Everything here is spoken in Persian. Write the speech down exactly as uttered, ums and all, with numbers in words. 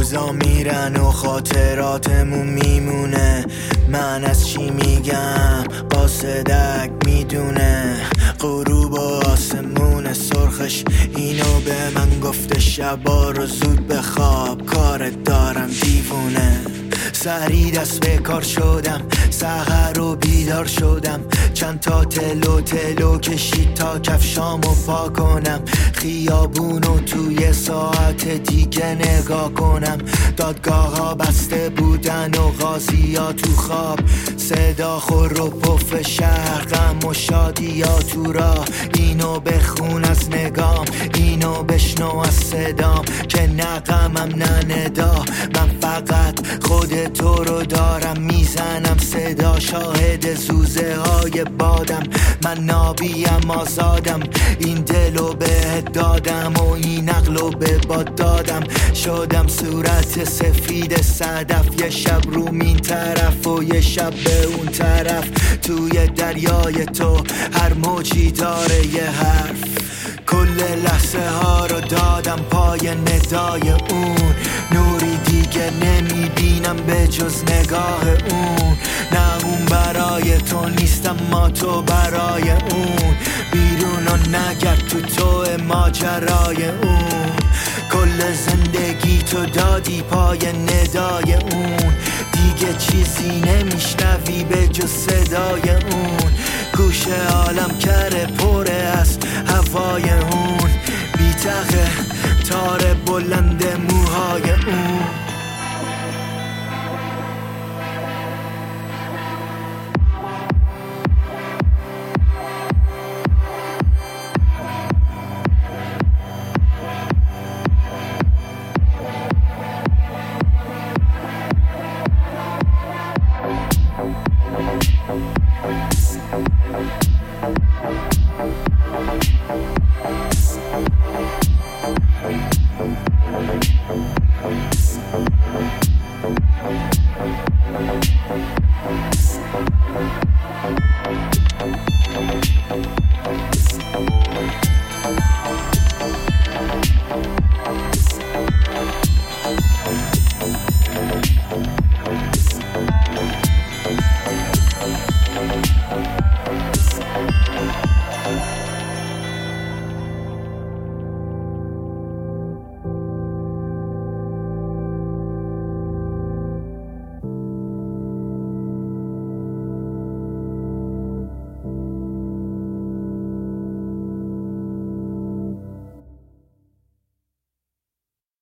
روزا میرن و خاطراتمون میمونه. من از چی میگم قاصدک میدونه. غروب و آسمون سرخش اینو به من گفته، شبا رو زود بخواب کارت دارم دیوونه. سری دست به کار شدم، سحر رو بیدار شدم، چند تا تلو تلو کشید تا کفشامو پا کنم. خیابونو توی ساعت دیگه نگاه کنم. دادگاه ها بسته بودن و قاضی ها تو خواب. صدا خور و پف شهر، غم و شادی ها تو راه. اینو بخون از نگام، اینو بشنو از صدام، که نه غمم نه ندا. من فقط خود تو رو دارم میزنم صدا، شاهد زوزه های بادم. من نابیم آزادم، این دلو بهت دادم و این عقلو به باد دادم. شدم صورت سفید صدف، یه شب رو این طرف و یه شب به اون طرف. توی دریای تو هر موجی داره یه حرف. کل لحظه ها رو دادم پای ندای اون. نوری دیگه نمیبینم به جز نگاه اون. نه اون برای تو نیستم، ما تو برای اون. بیرون و نگرد تو تو ماجرای اون. کل زندگی تو دادی پای ندای اون. دیگه چیزی نمیشنوی به جز صدای اون. گوشه عالم کره پره از هوای اون. بیتقه تار بلند